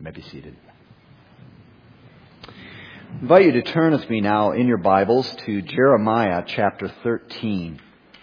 may be seated. I invite you to turn with me now in your Bibles to Jeremiah chapter 13.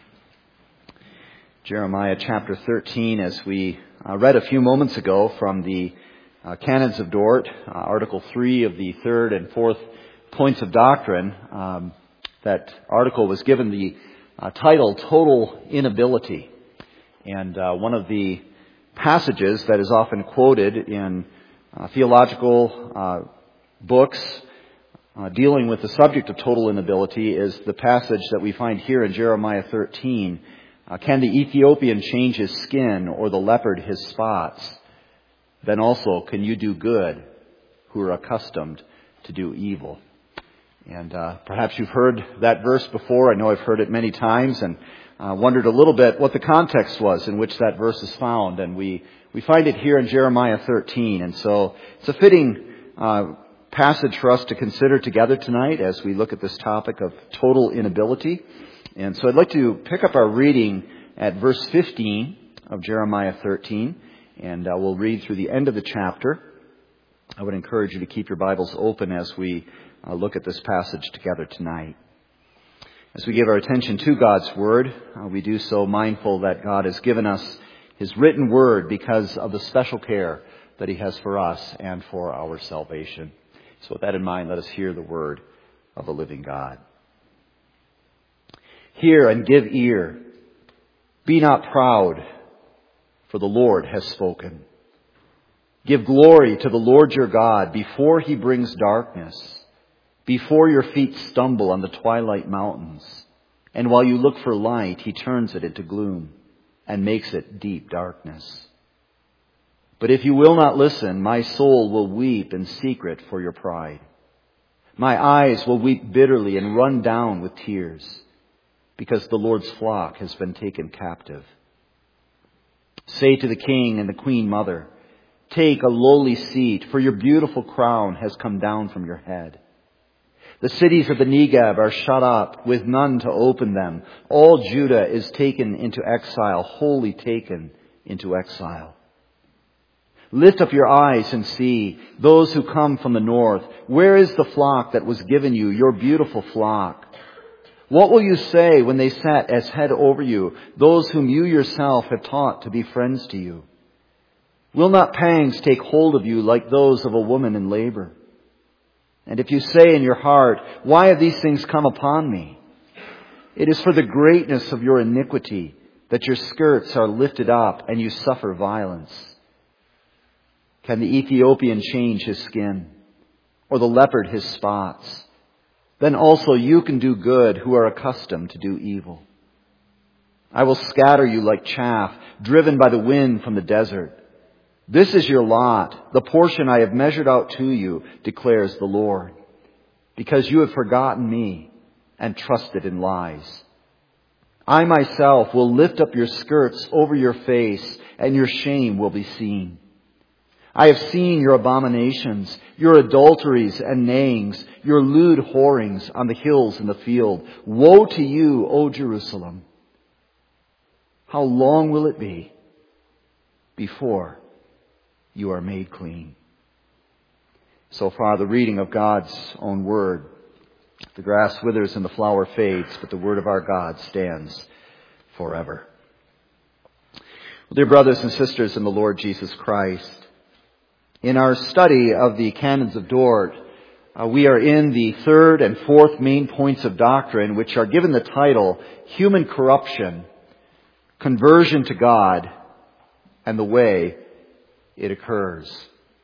Jeremiah chapter 13, as we read a few moments ago from the Canons of Dort, Article 3 of the third and fourth points of doctrine. That article was given the title, Total Inability. And one of the passages that is often quoted in theological books dealing with the subject of total inability is the passage that we find here in Jeremiah 13. Can the Ethiopian change his skin or the leopard his spots? Then also can you do good who are accustomed to do evil? And perhaps you've heard that verse before. I know I've heard it many times and wondered a little bit what the context was in which that verse is found. And we find it here in Jeremiah 13. And so it's a fitting passage for us to consider together tonight as we look at this topic of total inability. And so I'd like to pick up our reading at verse 15 of Jeremiah 13. And we'll read through the end of the chapter. I would encourage you to keep your Bibles open as we look at this passage together tonight. As we give our attention to God's Word, we do so mindful that God has given us His written Word because of the special care that He has for us and for our salvation. So with that in mind, let us hear the Word of the living God. Hear and give ear. Be not proud, for the Lord has spoken. Give glory to the Lord your God before He brings darkness, before your feet stumble on the twilight mountains. And while you look for light, He turns it into gloom and makes it deep darkness. But if you will not listen, my soul will weep in secret for your pride. My eyes will weep bitterly and run down with tears, because the Lord's flock has been taken captive. Say to the king and the queen mother, take a lowly seat, for your beautiful crown has come down from your head. The cities of the Negeb are shut up, with none to open them. All Judah is taken into exile, wholly taken into exile. Lift up your eyes and see those who come from the north. Where is the flock that was given you, your beautiful flock? What will you say when they set as head over you those whom you yourself have taught to be friends to you? Will not pangs take hold of you like those of a woman in labor? And if you say in your heart, why have these things come upon me? It is for the greatness of your iniquity that your skirts are lifted up and you suffer violence. Can the Ethiopian change his skin or the leopard his spots? Then also you can do good who are accustomed to do evil. I will scatter you like chaff, driven by the wind from the desert. This is your lot, the portion I have measured out to you, declares the Lord, because you have forgotten me and trusted in lies. I myself will lift up your skirts over your face, and your shame will be seen. I have seen your abominations, your adulteries and neighings, your lewd whorings on the hills and the field. Woe to you, O Jerusalem! How long will it be before you are made clean? So far, the reading of God's own word. The grass withers and the flower fades, but the word of our God stands forever. Well, dear brothers and sisters in the Lord Jesus Christ, in our study of the Canons of Dort, we are in the third and fourth main points of doctrine, which are given the title, Human Corruption, Conversion to God, and the Way it Occurs.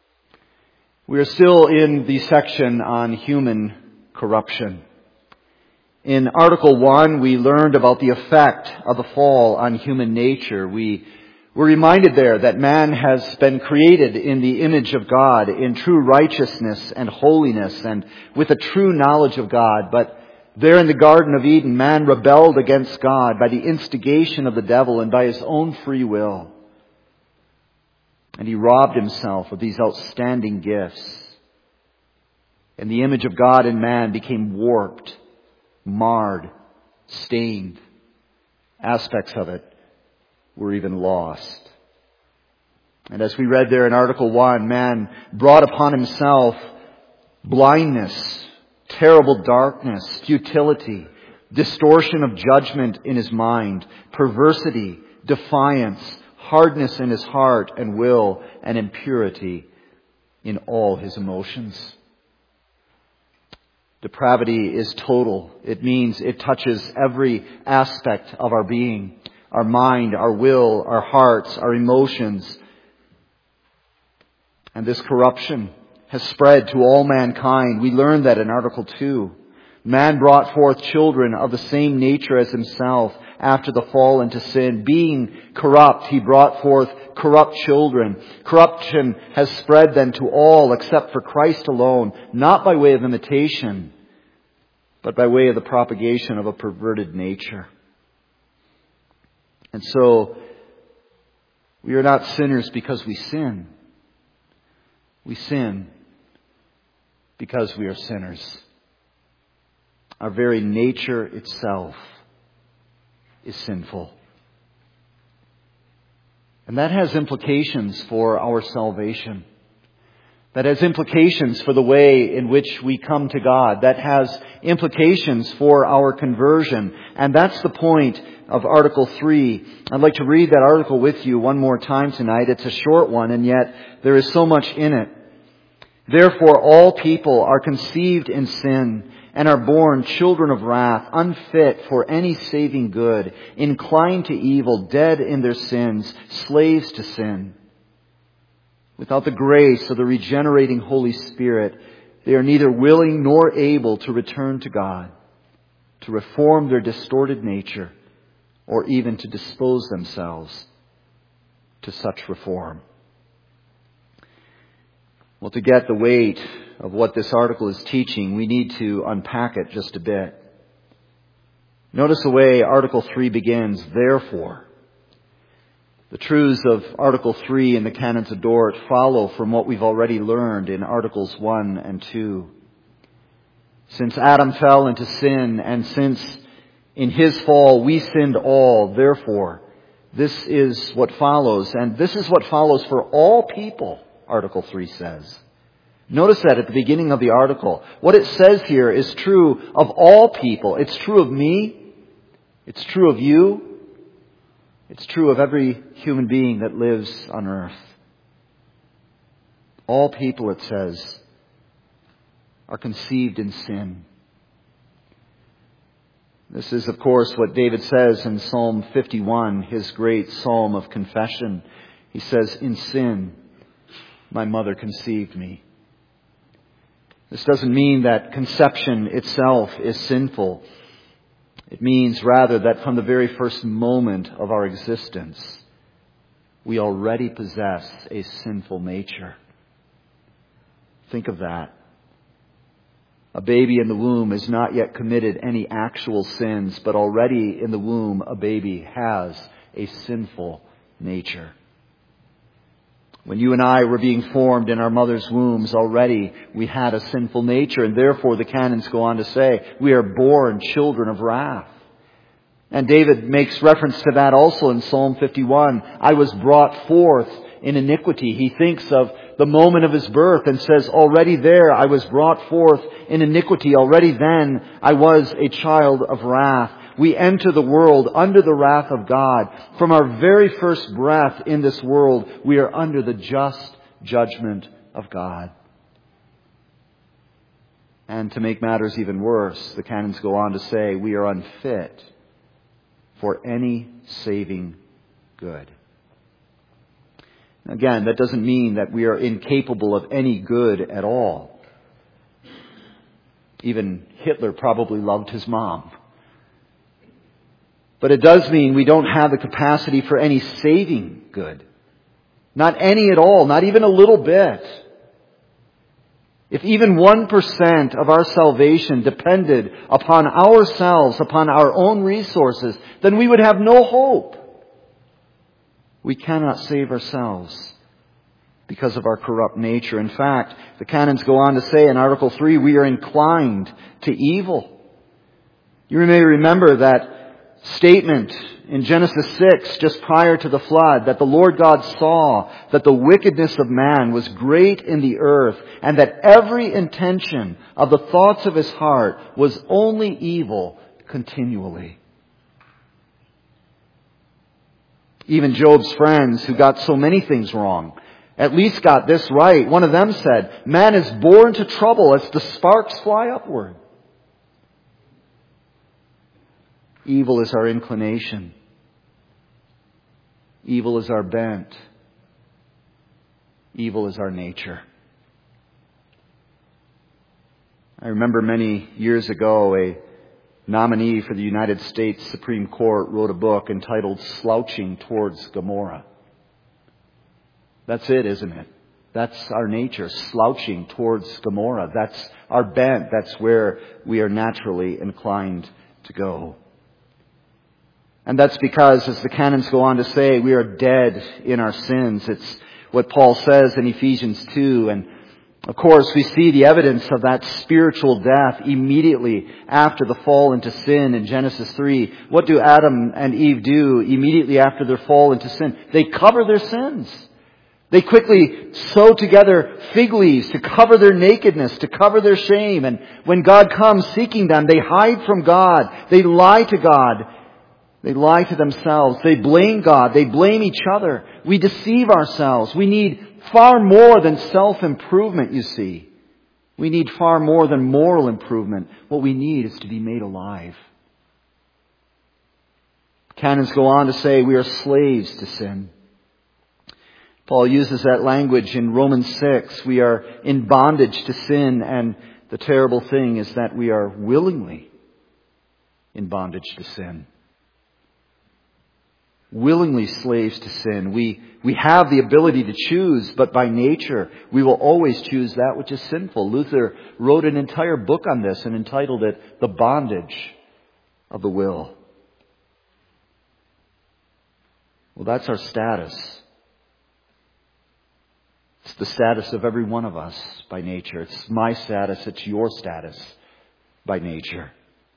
We are still in the section on human corruption. In Article 1, we learned about the effect of the fall on human nature. We were reminded there that man has been created in the image of God, in true righteousness and holiness, and with a true knowledge of God. But there in the Garden of Eden, man rebelled against God by the instigation of the devil and by his own free will. And he robbed himself of these outstanding gifts. And the image of God in man became warped, marred, stained. Aspects of it were even lost. And as we read there in Article 1, man brought upon himself blindness, terrible darkness, futility, distortion of judgment in his mind, perversity, defiance, hardness in his heart and will, and impurity in all his emotions. Depravity is total. It means it touches every aspect of our being, our mind, our will, our hearts, our emotions. And this corruption has spread to all mankind. We learned that in Article 2. Man brought forth children of the same nature as himself after the fall into sin. Being corrupt, he brought forth corrupt children. Corruption has spread then to all except for Christ alone, not by way of imitation, but by way of the propagation of a perverted nature. And so, we are not sinners because we sin. We sin because we are sinners. Our very nature itself is sinful. And that has implications for our salvation. That has implications for the way in which we come to God. That has implications for our conversion. And that's the point of Article 3. I'd like to read that article with you one more time tonight. It's a short one, and yet there is so much in it. Therefore, all people are conceived in sin and are born children of wrath, unfit for any saving good, inclined to evil, dead in their sins, slaves to sin. Without the grace of the regenerating Holy Spirit, they are neither willing nor able to return to God, to reform their distorted nature, or even to dispose themselves to such reform. Well, to get the weight of what this article is teaching, we need to unpack it just a bit. Notice the way Article 3 begins, therefore. The truths of Article 3 in the Canons of Dort follow from what we've already learned in Articles 1 and 2. Since Adam fell into sin, and since in his fall we sinned all, therefore, this is what follows. And this is what follows for all people, Article 3 says. Notice that at the beginning of the article. What it says here is true of all people. It's true of me. It's true of you. It's true of every human being that lives on earth. All people, it says, are conceived in sin. This is, of course, what David says in Psalm 51, his great psalm of confession. He says, in sin, my mother conceived me. This doesn't mean that conception itself is sinful. It means rather that from the very first moment of our existence, we already possess a sinful nature. Think of that. A baby in the womb has not yet committed any actual sins, but already in the womb, a baby has a sinful nature. When you and I were being formed in our mother's wombs, already we had a sinful nature, and therefore the canons go on to say, we are born children of wrath. And David makes reference to that also in Psalm 51. I was brought forth in iniquity. He thinks of the moment of his birth and says, already there I was brought forth in iniquity. Already then I was a child of wrath. We enter the world under the wrath of God. From our very first breath in this world, we are under the just judgment of God. And to make matters even worse, the canons go on to say, we are unfit for any saving good. Again, that doesn't mean that we are incapable of any good at all. Even Hitler probably loved his mom. But it does mean we don't have the capacity for any saving good. Not any at all, not even a little bit. If even 1% of our salvation depended upon ourselves, upon our own resources, then we would have no hope. We cannot save ourselves because of our corrupt nature. In fact, the canons go on to say in Article 3, we are inclined to evil. You may remember that statement in Genesis 6, just prior to the flood, that the Lord God saw that the wickedness of man was great in the earth, and that every intention of the thoughts of his heart was only evil continually. Even Job's friends, who got so many things wrong, at least got this right. One of them said, "Man is born to trouble as the sparks fly upward." Evil is our inclination. Evil is our bent. Evil is our nature. I remember many years ago, a nominee for the United States Supreme Court wrote a book entitled Slouching Towards Gomorrah. That's it, isn't it? That's our nature, slouching towards Gomorrah. That's our bent. That's where we are naturally inclined to go. And that's because, as the canons go on to say, we are dead in our sins. It's what Paul says in Ephesians 2. And of course, we see the evidence of that spiritual death immediately after the fall into sin in Genesis 3. What do Adam and Eve do immediately after their fall into sin? They cover their sins. They quickly sew together fig leaves to cover their nakedness, to cover their shame. And when God comes seeking them, they hide from God. They lie to God. They lie to themselves. They blame God. They blame each other. We deceive ourselves. We need far more than self-improvement, you see. We need far more than moral improvement. What we need is to be made alive. Canons go on to say we are slaves to sin. Paul uses that language in Romans 6. We are in bondage to sin, and the terrible thing is that we are willingly in bondage to sin. Willingly slaves to sin. We have the ability to choose, but by nature we will always choose that which is sinful. Luther wrote an entire book on this and entitled it The Bondage of the Will. Well, that's our status. It's the status of every one of us by nature. It's my status, it's your status by nature.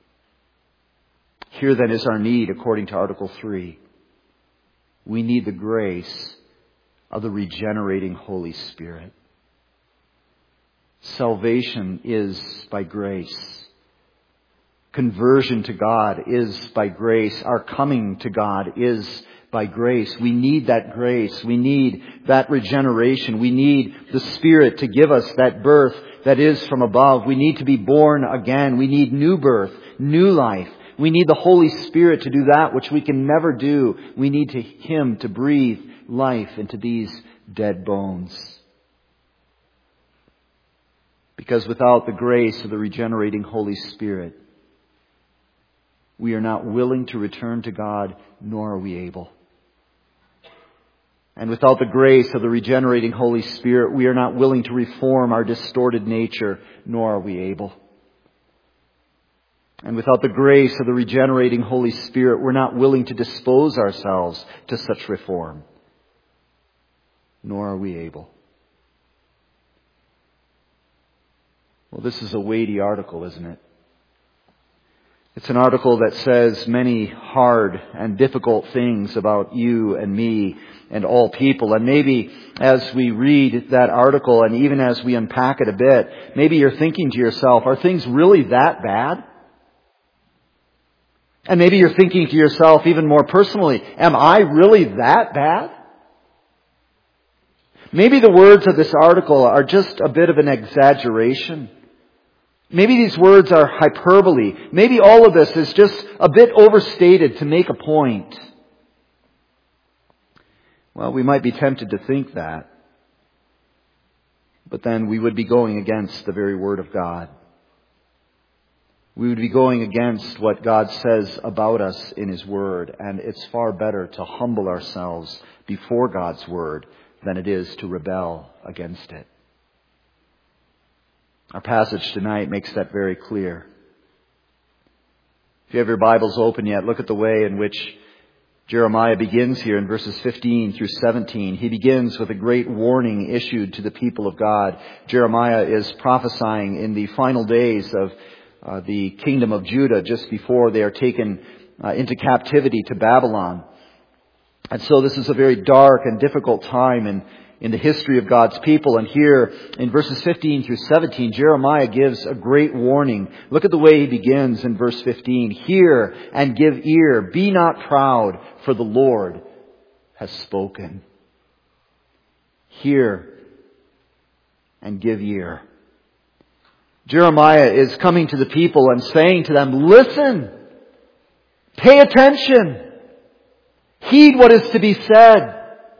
Here then is our need according to Article 3. We need the grace of the regenerating Holy Spirit. Salvation is by grace. Conversion to God is by grace. Our coming to God is by grace. We need that grace. We need that regeneration. We need the Spirit to give us that birth that is from above. We need to be born again. We need new birth, new life. We need the Holy Spirit to do that which we can never do. We need Him to breathe life into these dead bones. Because without the grace of the regenerating Holy Spirit, we are not willing to return to God, nor are we able. And without the grace of the regenerating Holy Spirit, we are not willing to reform our distorted nature, nor are we able. And without the grace of the regenerating Holy Spirit, we're not willing to dispose ourselves to such reform, nor are we able. Well, this is a weighty article, isn't it? It's an article that says many hard and difficult things about you and me and all people. And maybe as we read that article and even as we unpack it a bit, maybe you're thinking to yourself, are things really that bad? And maybe you're thinking to yourself even more personally, am I really that bad? Maybe the words of this article are just a bit of an exaggeration. Maybe these words are hyperbole. Maybe all of this is just a bit overstated to make a point. Well, we might be tempted to think that. But then we would be going against the very Word of God. We would be going against what God says about us in His Word. And it's far better to humble ourselves before God's Word than it is to rebel against it. Our passage tonight makes that very clear. If you have your Bibles open yet, look at the way in which Jeremiah begins here in verses 15 through 17. He begins with a great warning issued to the people of God. Jeremiah is prophesying in the final days of the kingdom of Judah, just before they are taken into captivity to Babylon. And so this is a very dark and difficult time in the history of God's people. And here in verses 15 through 17, Jeremiah gives a great warning. Look at the way he begins in verse 15. Hear and give ear. Be not proud, for the Lord has spoken. Hear and give ear. Jeremiah is coming to the people and saying to them, listen, pay attention, heed what is to be said.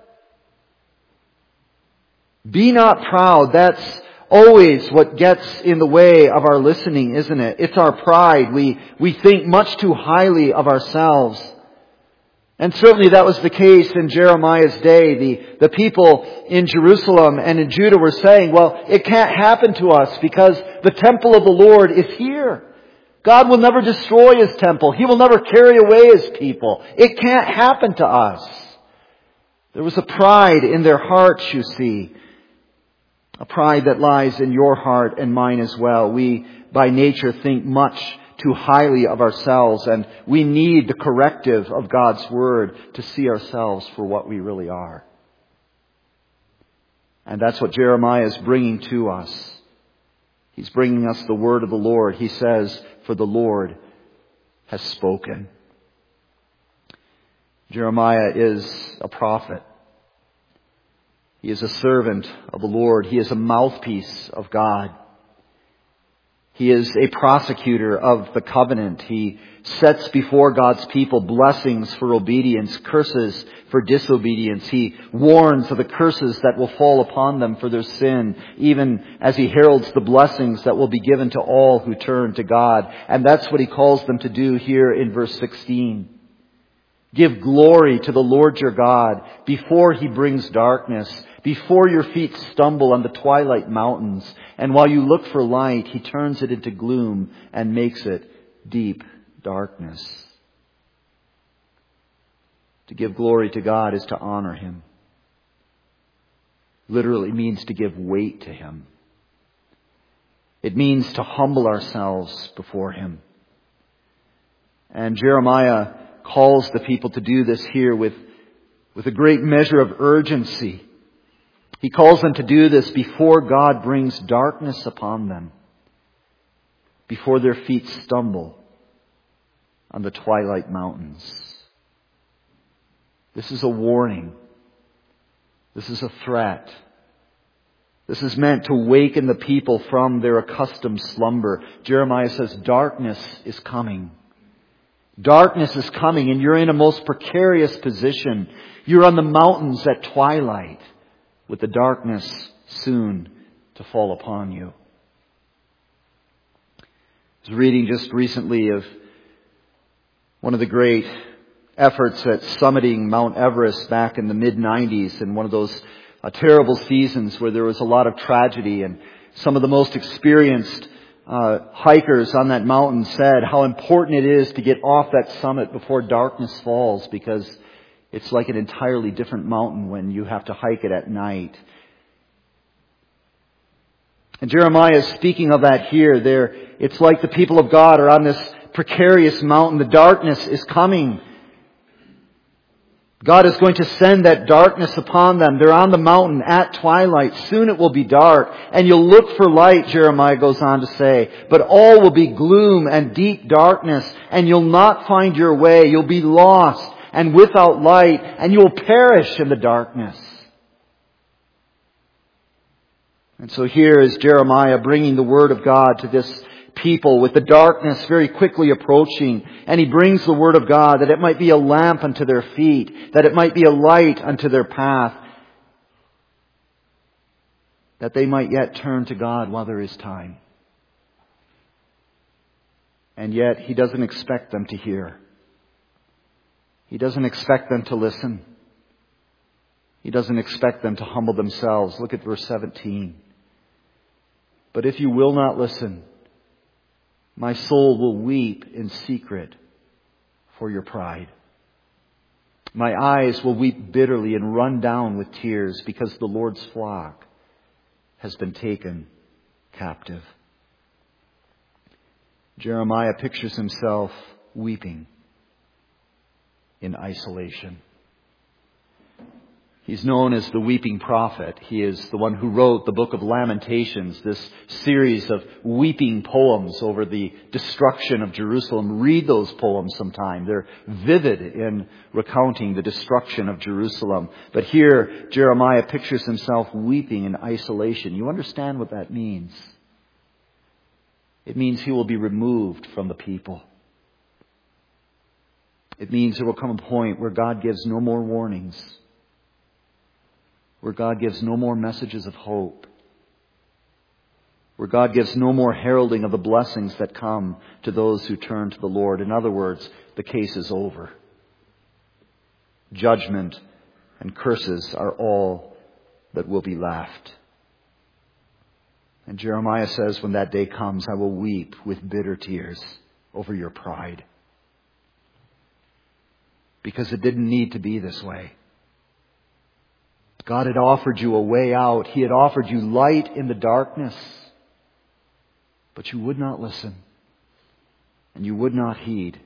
Be not proud. That's always what gets in the way of our listening, isn't it? It's our pride. We think much too highly of ourselves. And certainly that was the case in Jeremiah's day. The people in Jerusalem and in Judah were saying, well, it can't happen to us because the temple of the Lord is here. God will never destroy His temple. He will never carry away His people. It can't happen to us. There was a pride in their hearts, you see. A pride that lies in your heart and mine as well. We, by nature, think much too highly of ourselves, and we need the corrective of God's Word to see ourselves for what we really are. And that's what Jeremiah is bringing to us. He's bringing us the Word of the Lord. He says, for the Lord has spoken. Jeremiah is a prophet. He is a servant of the Lord. He is a mouthpiece of God. He is a prosecutor of the covenant. He sets before God's people blessings for obedience, curses for disobedience. He warns of the curses that will fall upon them for their sin, even as He heralds the blessings that will be given to all who turn to God. And that's what He calls them to do here in verse 16. Give glory to the Lord your God before He brings darkness, before your feet stumble on the twilight mountains. And while you look for light, He turns it into gloom and makes it deep darkness. To give glory to God is to honor Him. Literally means to give weight to Him. It means to humble ourselves before Him. And Jeremiah calls the people to do this here with a great measure of urgency. He calls them to do this before God brings darkness upon them, before their feet stumble on the twilight mountains. This is a warning. This is a threat. This is meant to waken the people from their accustomed slumber. Jeremiah says, darkness is coming. Darkness is coming, and you're in a most precarious position. You're on the mountains at twilight, with the darkness soon to fall upon you. I was reading just recently of one of the great efforts at summiting Mount Everest back in the mid-90s, in one of those terrible seasons where there was a lot of tragedy, and some of the most experienced hikers on that mountain said how important it is to get off that summit before darkness falls, because it's like an entirely different mountain when you have to hike it at night. And Jeremiah is speaking of that here. It's like the people of God are on this precarious mountain. The darkness is coming. God is going to send that darkness upon them. They're on the mountain at twilight. Soon it will be dark. And you'll look for light, Jeremiah goes on to say. But all will be gloom and deep darkness. And you'll not find your way. You'll be lost and without light. And you'll perish in the darkness. And so here is Jeremiah bringing the Word of God to this people with the darkness very quickly approaching. And he brings the Word of God that it might be a lamp unto their feet, that it might be a light unto their path, that they might yet turn to God while there is time. And yet He doesn't expect them to hear. He doesn't expect them to listen. He doesn't expect them to humble themselves. Look at verse 17. But if you will not listen, my soul will weep in secret for your pride. My eyes will weep bitterly and run down with tears because the Lord's flock has been taken captive. Jeremiah pictures himself weeping in isolation. He's known as the weeping prophet. He is the one who wrote the book of Lamentations, this series of weeping poems over the destruction of Jerusalem. Read those poems sometime. They're vivid in recounting the destruction of Jerusalem. But here, Jeremiah pictures himself weeping in isolation. You understand what that means? It means he will be removed from the people. It means there will come a point where God gives no more warnings, where God gives no more messages of hope, where God gives no more heralding of the blessings that come to those who turn to the Lord. In other words, the case is over. Judgment and curses are all that will be left. And Jeremiah says, when that day comes, I will weep with bitter tears over your pride. Because it didn't need to be this way. God had offered you a way out. He had offered you light in the darkness. But you would not listen. And you would not heed.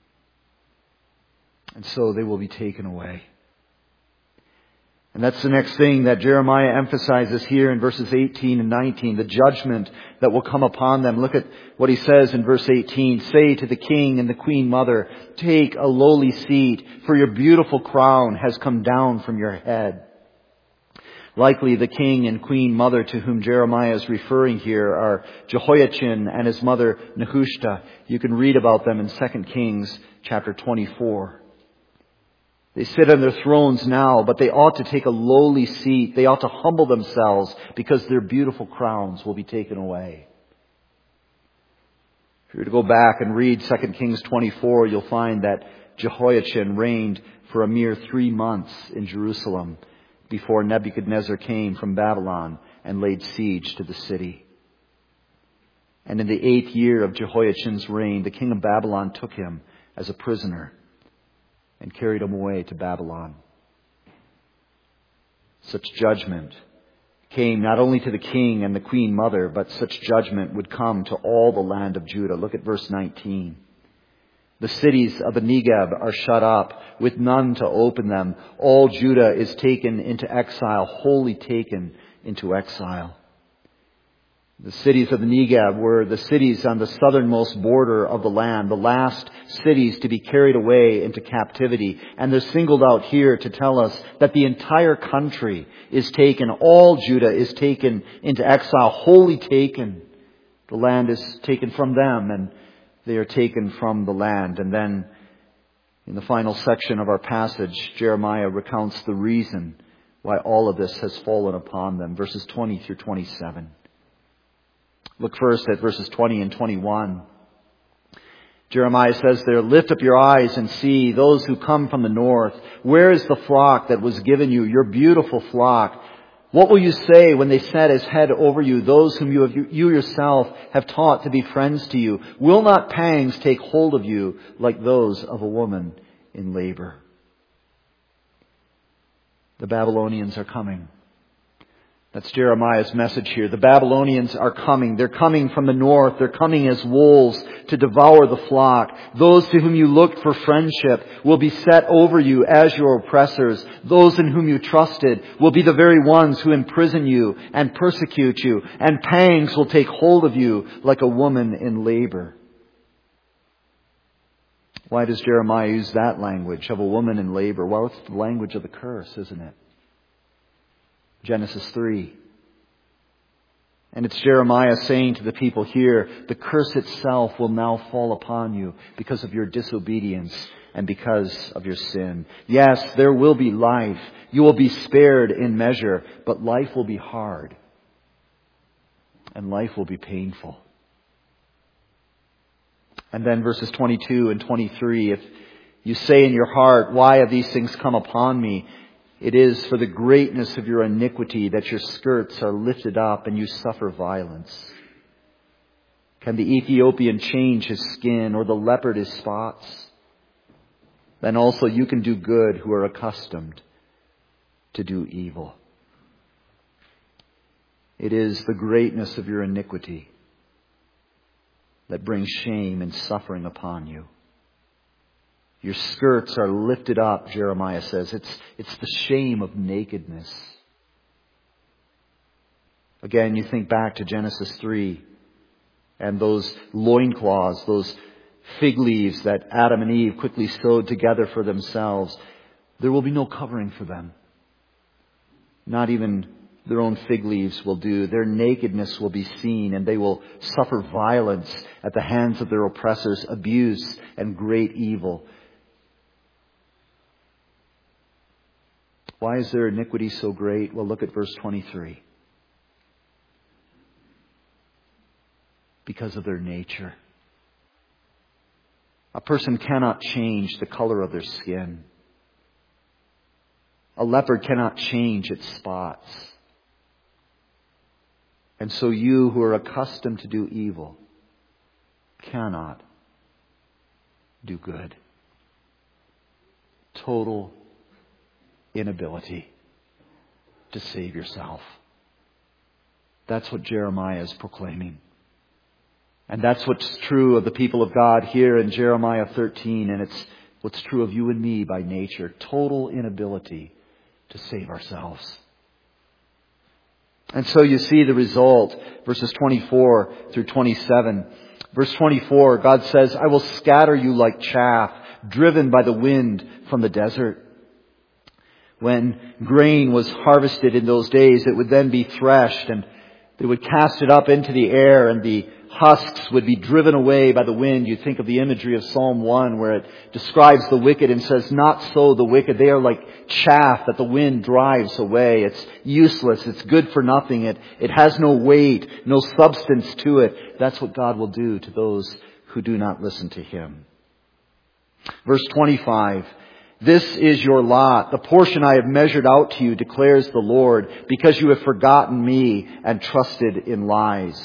And so they will be taken away. And that's the next thing that Jeremiah emphasizes here in verses 18 and 19, the judgment that will come upon them. Look at what he says in verse 18. Say to the king and the queen mother, take a lowly seat, for your beautiful crown has come down from your head. Likely the king and queen mother to whom Jeremiah is referring here are Jehoiachin and his mother Nehushta. You can read about them in 2 Kings chapter 24. They sit on their thrones now, but they ought to take a lowly seat. They ought to humble themselves because their beautiful crowns will be taken away. If you were to go back and read 2 Kings 24, you'll find that Jehoiachin reigned for a mere 3 months in Jerusalem before Nebuchadnezzar came from Babylon and laid siege to the city. And in the 8th year of Jehoiachin's reign, the king of Babylon took him as a prisoner and carried him away to Babylon. Such judgment came not only to the king and the queen mother, but such judgment would come to all the land of Judah. Look at verse 19. The cities of the Negeb are shut up, with none to open them. All Judah is taken into exile, wholly taken into exile. The cities of the Negeb were the cities on the southernmost border of the land, the last cities to be carried away into captivity. And they're singled out here to tell us that the entire country is taken. All Judah is taken into exile, wholly taken. The land is taken from them and they are taken from the land. And then in the final section of our passage, Jeremiah recounts the reason why all of this has fallen upon them. Verses 20 through 27. Look first at verses 20 and 21. Jeremiah says there, lift up your eyes and see those who come from the north. Where is the flock that was given you, your beautiful flock? What will you say when they set his head over you, those whom you yourself have taught to be friends to you? Will not pangs take hold of you like those of a woman in labor? The Babylonians are coming. That's Jeremiah's message here. The Babylonians are coming. They're coming from the north. They're coming as wolves to devour the flock. Those to whom you looked for friendship will be set over you as your oppressors. Those in whom you trusted will be the very ones who imprison you and persecute you. And pangs will take hold of you like a woman in labor. Why does Jeremiah use that language of a woman in labor? Well, it's the language of the curse, isn't it? Genesis 3. And it's Jeremiah saying to the people here, the curse itself will now fall upon you because of your disobedience and because of your sin. Yes, there will be life. You will be spared in measure, but life will be hard. And life will be painful. And then verses 22 and 23, if you say in your heart, why have these things come upon me? It is for the greatness of your iniquity that your skirts are lifted up and you suffer violence. Can the Ethiopian change his skin or the leopard his spots? Then also you can do good who are accustomed to do evil. It is the greatness of your iniquity that brings shame and suffering upon you. Your skirts are lifted up, Jeremiah says. It's the shame of nakedness. Again, you think back to Genesis 3 and those loincloths, those fig leaves that Adam and Eve quickly sewed together for themselves. There will be no covering for them. Not even their own fig leaves will do. Their nakedness will be seen, and they will suffer violence at the hands of their oppressors, abuse and great evil. Why is their iniquity so great? Well, look at verse 23. Because of their nature. A person cannot change the color of their skin. A leopard cannot change its spots. And so you who are accustomed to do evil cannot do good. Total inability to save yourself. That's what Jeremiah is proclaiming. And that's what's true of the people of God here in Jeremiah 13. And it's what's true of you and me by nature. Total inability to save ourselves. And so you see the result, verses 24 through 27. Verse 24, God says, I will scatter you like chaff, driven by the wind from the desert. When grain was harvested in those days, it would then be threshed, and they would cast it up into the air, and the husks would be driven away by the wind. You think of the imagery of Psalm 1 where it describes the wicked and says, not so the wicked. They are like chaff that the wind drives away. It's useless. It's good for nothing. It has no weight, no substance to it. That's what God will do to those who do not listen to Him. Verse 25. This is your lot, the portion I have measured out to you, declares the Lord, because you have forgotten me and trusted in lies.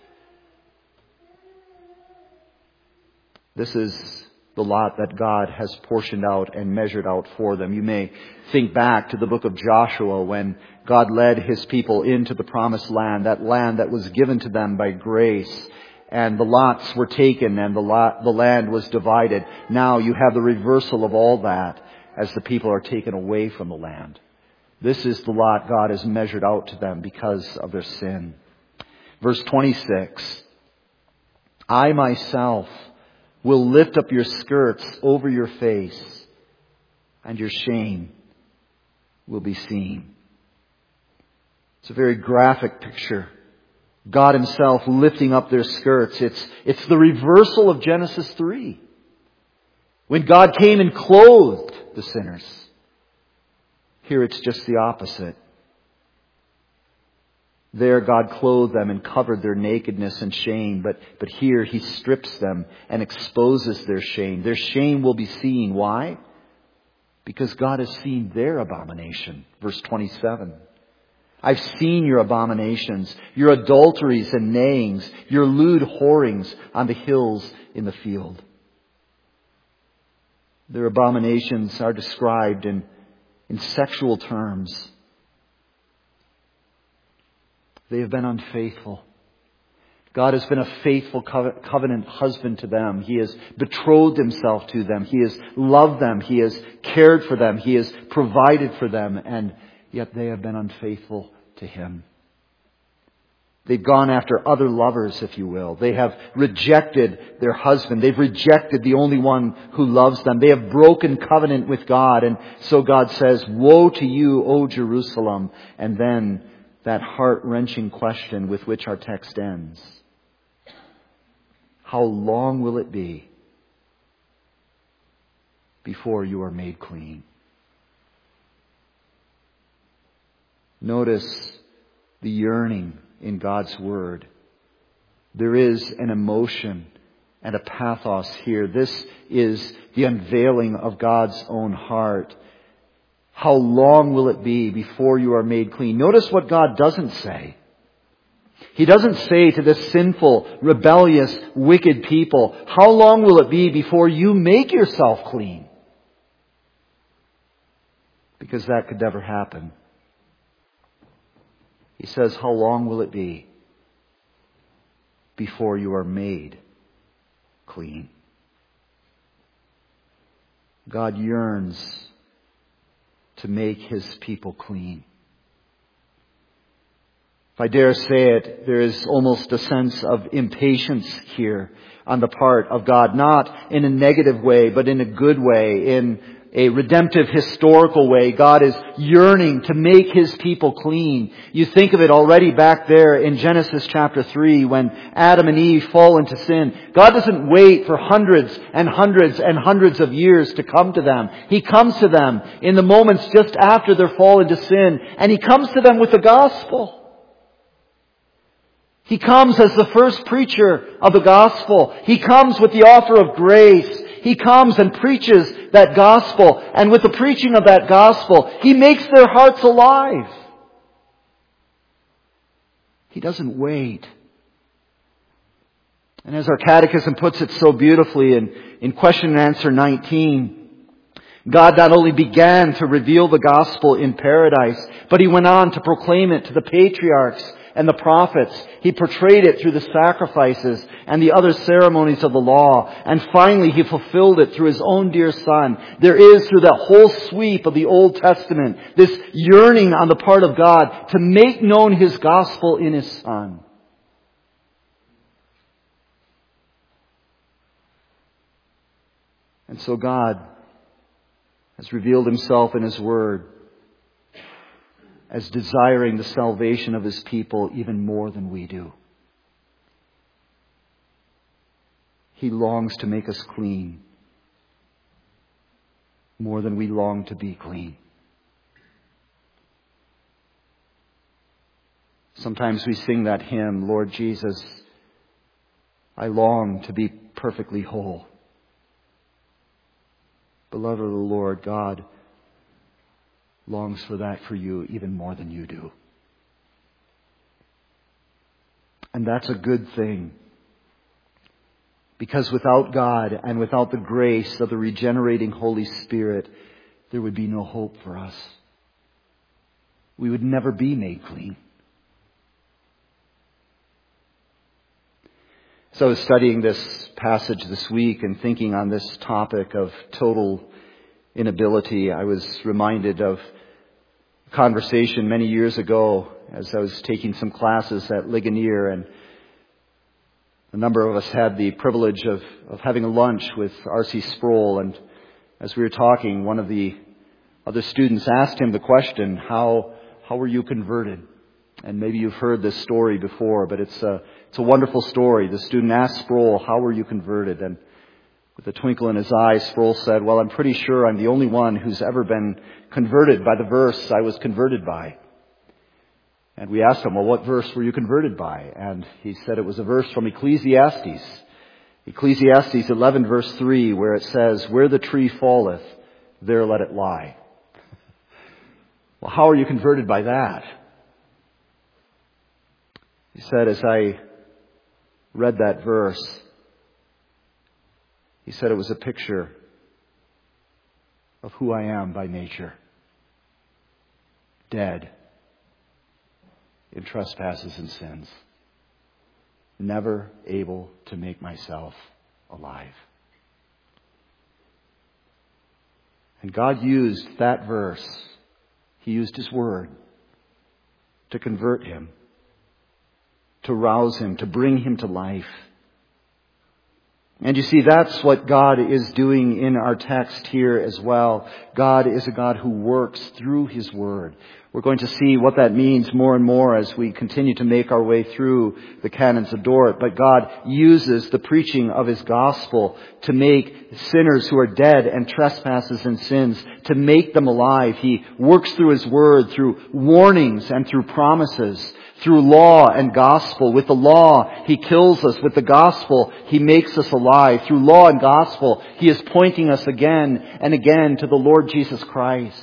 This is the lot that God has portioned out and measured out for them. You may think back to the book of Joshua when God led His people into the promised land that was given to them by grace. And the lots were taken and the land was divided. Now you have the reversal of all that as the people are taken away from the land. This is the lot God has measured out to them because of their sin. Verse 26. I myself will lift up your skirts over your face, and your shame will be seen. It's a very graphic picture. God Himself lifting up their skirts. It's the reversal of Genesis 3. When God came and clothed the sinners. Here it's just the opposite. There God clothed them and covered their nakedness and shame. But here He strips them and exposes their shame. Their shame will be seen. Why? Because God has seen their abomination. Verse 27. I've seen your abominations, your adulteries and neighings, your lewd whorings on the hills in the field. Their abominations are described in sexual terms. They have been unfaithful. God has been a faithful covenant husband to them. He has betrothed Himself to them. He has loved them. He has cared for them. He has provided for them. And yet they have been unfaithful to Him. They've gone after other lovers, if you will. They have rejected their husband. They've rejected the only one who loves them. They have broken covenant with God. And so God says, woe to you, O Jerusalem. And then that heart-wrenching question with which our text ends. How long will it be before you are made clean? Notice the yearning in God's Word. There is an emotion and a pathos here. This is the unveiling of God's own heart. How long will it be before you are made clean? Notice what God doesn't say. He doesn't say to this sinful, rebellious, wicked people, how long will it be before you make yourself clean? Because that could never happen. He says, how long will it be before you are made clean? God yearns to make His people clean. If I dare say it, there is almost a sense of impatience here on the part of God, not in a negative way, but in a good way, in a redemptive historical way. God is yearning to make His people clean. You think of it already back there in Genesis chapter 3 when Adam and Eve fall into sin. God doesn't wait for hundreds and hundreds and hundreds of years to come to them. He comes to them in the moments just after their fall into sin, and He comes to them with the gospel. He comes as the first preacher of the gospel. He comes with the offer of grace. He comes and preaches that gospel. And with the preaching of that gospel, He makes their hearts alive. He doesn't wait. And as our catechism puts it so beautifully in question and answer 19, God not only began to reveal the gospel in paradise, but He went on to proclaim it to the patriarchs and the prophets. He portrayed it through the sacrifices and the other ceremonies of the law. And finally, He fulfilled it through His own dear Son. There is, through that whole sweep of the Old Testament, this yearning on the part of God to make known His gospel in His Son. And so God has revealed Himself in His Word as desiring the salvation of His people even more than we do. He longs to make us clean more than we long to be clean. Sometimes we sing that hymn, Lord Jesus, I long to be perfectly whole. Beloved of the Lord, God longs for that for you even more than you do. And that's a good thing. Because without God and without the grace of the regenerating Holy Spirit, there would be no hope for us. We would never be made clean. So I was studying this passage this week and thinking on this topic of total inability. I was reminded of a conversation many years ago as I was taking some classes at Ligonier, and a number of us had the privilege of having a lunch with R.C. Sproul. And as we were talking, one of the other students asked him the question, how were you converted? And maybe you've heard this story before, but it's a wonderful story. The student asked Sproul, how were you converted? And with a twinkle in his eye, Sproul said, well, I'm pretty sure I'm the only one who's ever been converted by the verse I was converted by. And we asked him, well, what verse were you converted by? And he said it was a verse from Ecclesiastes. Ecclesiastes 11 verse 3, where it says, where the tree falleth, there let it lie. Well, how are you converted by that? He said, as I read that verse, he said it was a picture of who I am by nature. Dead in trespasses and sins. Never able to make myself alive. And God used that verse. He used His Word to convert him, to rouse him, to bring him to life. And you see, that's what God is doing in our text here as well. God is a God who works through His Word. We're going to see what that means more and more as we continue to make our way through the canons of Dort. But God uses the preaching of His gospel to make sinners who are dead and trespasses and sins, to make them alive. He works through His Word, through warnings and through promises, through law and gospel. With the law, He kills us. With the gospel, He makes us alive. Through law and gospel, He is pointing us again and again to the Lord Jesus Christ.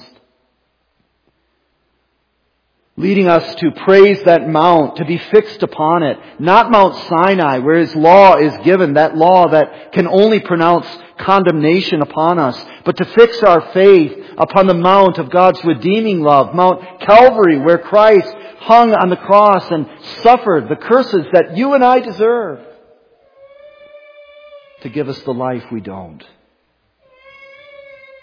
Leading us to praise that mount, to be fixed upon it. Not Mount Sinai, where His law is given, that law that can only pronounce condemnation upon us, but to fix our faith upon the mount of God's redeeming love, Mount Calvary, where Christ hung on the cross and suffered the curses that you and I deserve, to give us the life we don't.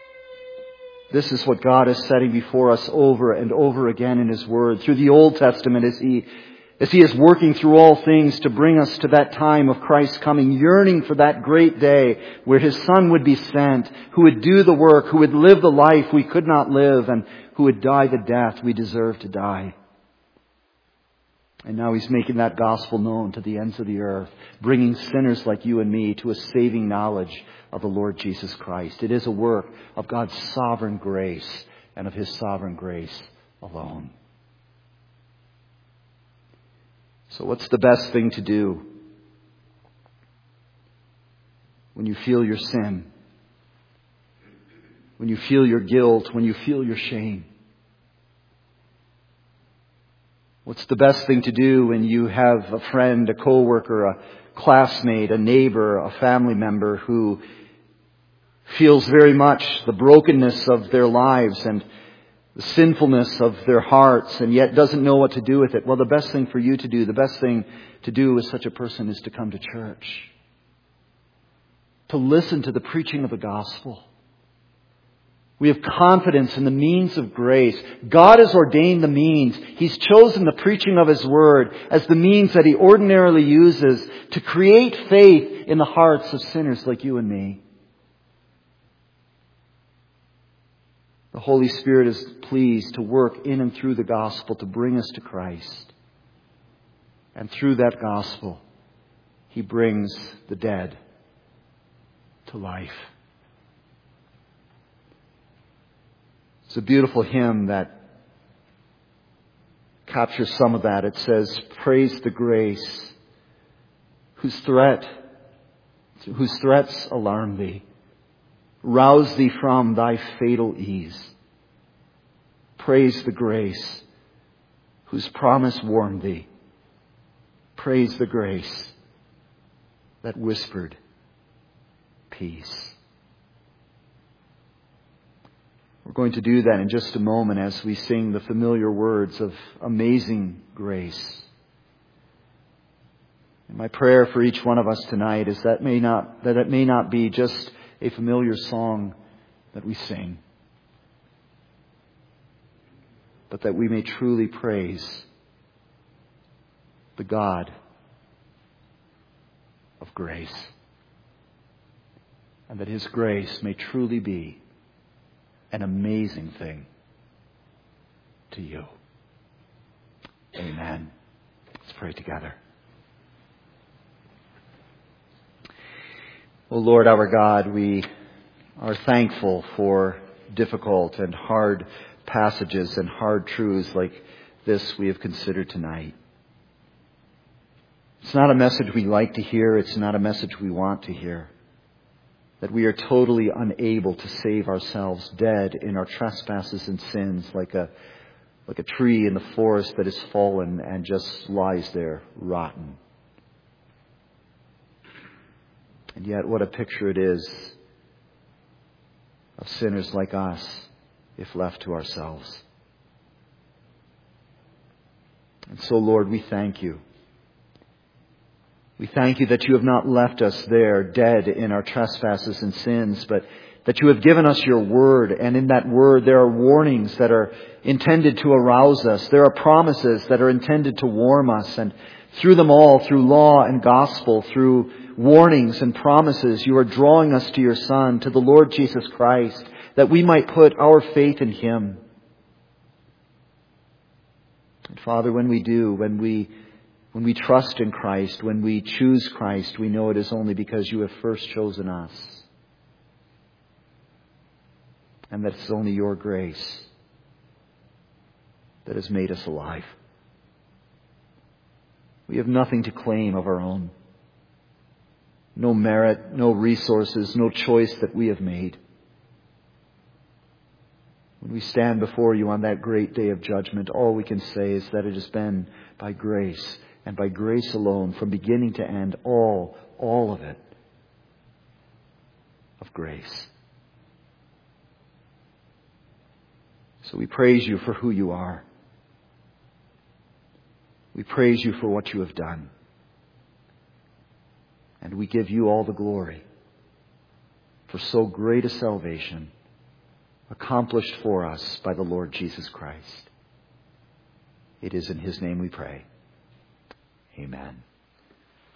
This is what God is setting before us over and over again in His Word. Through the Old Testament as He is working through all things to bring us to that time of Christ's coming, yearning for that great day where His Son would be sent, who would do the work, who would live the life we could not live, and who would die the death we deserve to die. And now He's making that gospel known to the ends of the earth, bringing sinners like you and me to a saving knowledge of the Lord Jesus Christ. It is a work of God's sovereign grace and of His sovereign grace alone. So what's the best thing to do when you feel your sin? When you feel your guilt? When you feel your shame? What's the best thing to do when you have a friend, a coworker, a classmate, a neighbor, a family member who feels very much the brokenness of their lives and the sinfulness of their hearts and yet doesn't know what to do with it? Well, the best thing for you to do, the best thing to do with such a person is to come to church. To listen to the preaching of the gospel. We have confidence in the means of grace. God has ordained the means. He's chosen the preaching of His Word as the means that He ordinarily uses to create faith in the hearts of sinners like you and me. The Holy Spirit is pleased to work in and through the gospel to bring us to Christ. And through that gospel, He brings the dead to life. It's a beautiful hymn that captures some of that. It says, "Praise the grace whose threats alarm thee. Rouse thee from thy fatal ease. Praise the grace whose promise warned thee. Praise the grace that whispered peace." We're going to do that in just a moment as we sing the familiar words of Amazing Grace. And my prayer for each one of us tonight is that it may not be just a familiar song that we sing, but that we may truly praise the God of grace, and that His grace may truly be an amazing thing to you. Amen. Let's pray together. O Lord our God, we are thankful for difficult and hard passages and hard truths like this we have considered tonight. It's not a message we like to hear. It's not a message we want to hear. That we are totally unable to save ourselves, dead in our trespasses and sins, like a tree in the forest that has fallen and just lies there rotten. And yet what a picture it is of sinners like us if left to ourselves. And so, Lord, we thank You. We thank You that You have not left us there dead in our trespasses and sins, but that You have given us Your Word. And in that Word there are warnings that are intended to arouse us. There are promises that are intended to warm us. And through them all, through law and gospel, through warnings and promises, You are drawing us to Your Son, to the Lord Jesus Christ, that we might put our faith in Him. And Father, when we do, when we trust in Christ, when we choose Christ, we know it is only because You have first chosen us. And that it's only Your grace that has made us alive. We have nothing to claim of our own. No merit, no resources, no choice that we have made. When we stand before You on that great day of judgment, all we can say is that it has been by grace, and by grace alone, from beginning to end, all of it, of grace. So we praise You for who You are. We praise You for what You have done. And we give You all the glory for so great a salvation accomplished for us by the Lord Jesus Christ. It is in His name we pray. Amen.